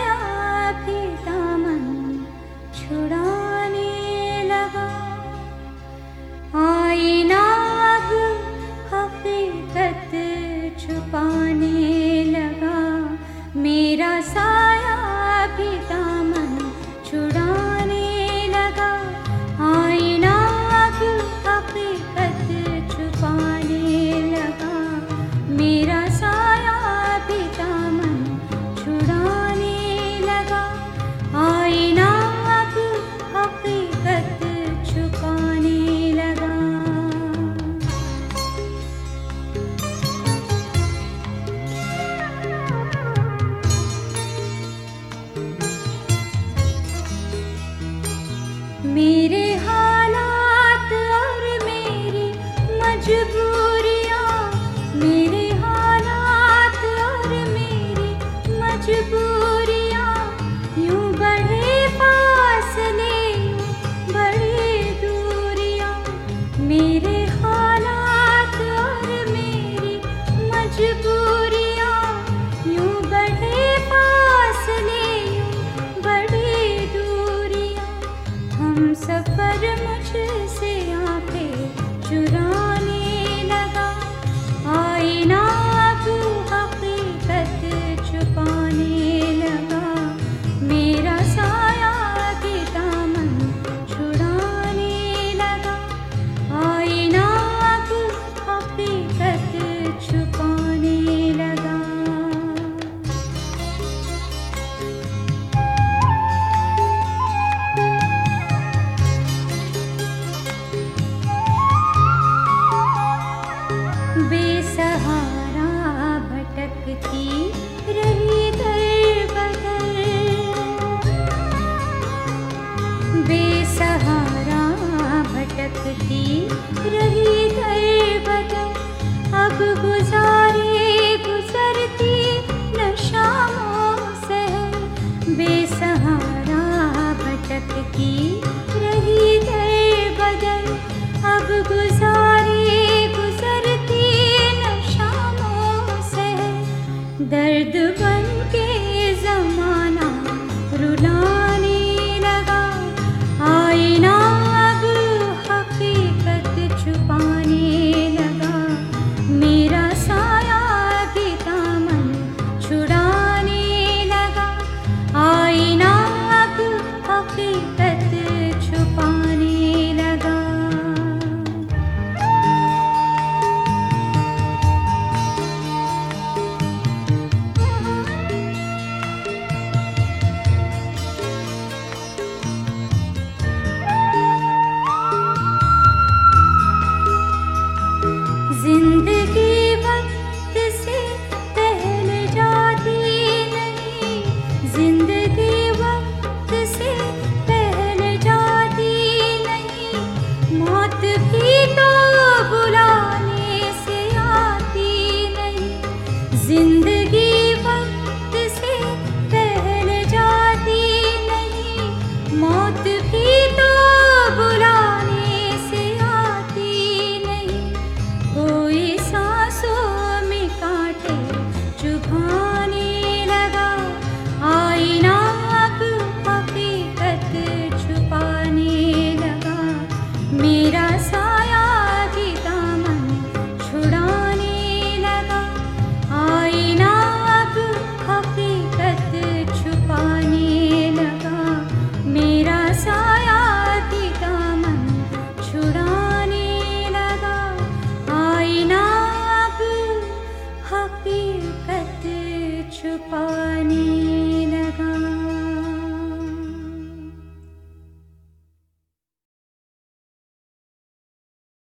साया भी दामन छुड़ाने लगा। आईना अब हकीकत छुपाने लगा। मेरा साया भी दामन छुड़ाने लगा। आईना अब हकीकत छुपाने लगा। मेरा साया भी दामन छुड़ाने लगा। आईना अब हकीकत छुपाने लगा। मेरे हालात और मेरी मजबूरियाँ, मेरे हालात और मेरी मजबूरियाँ, यूँ बढ़े फासले यूँ बढ़े दूरियाँ। मेरे हालात और मेरी मजबूरियाँ, यूँ बढ़े फासले यूँ बढ़े दूरियाँ। हम सफर मुझसे आंखें चुराने लगा। आईना अब हकीकत छुपाने लगा। मेरा साया भी दामन छुड़ाने लगा। आईना अब हकीकत छुपाने लगा। बेसहारा भटकती रही दर बदर। बेसहारा भटकती रही दर बदर। अब गुजरती न शामों सहर। बेसहारा भटकती रही दर बदर। अब गुजरती न शामों सहर। दर्द बन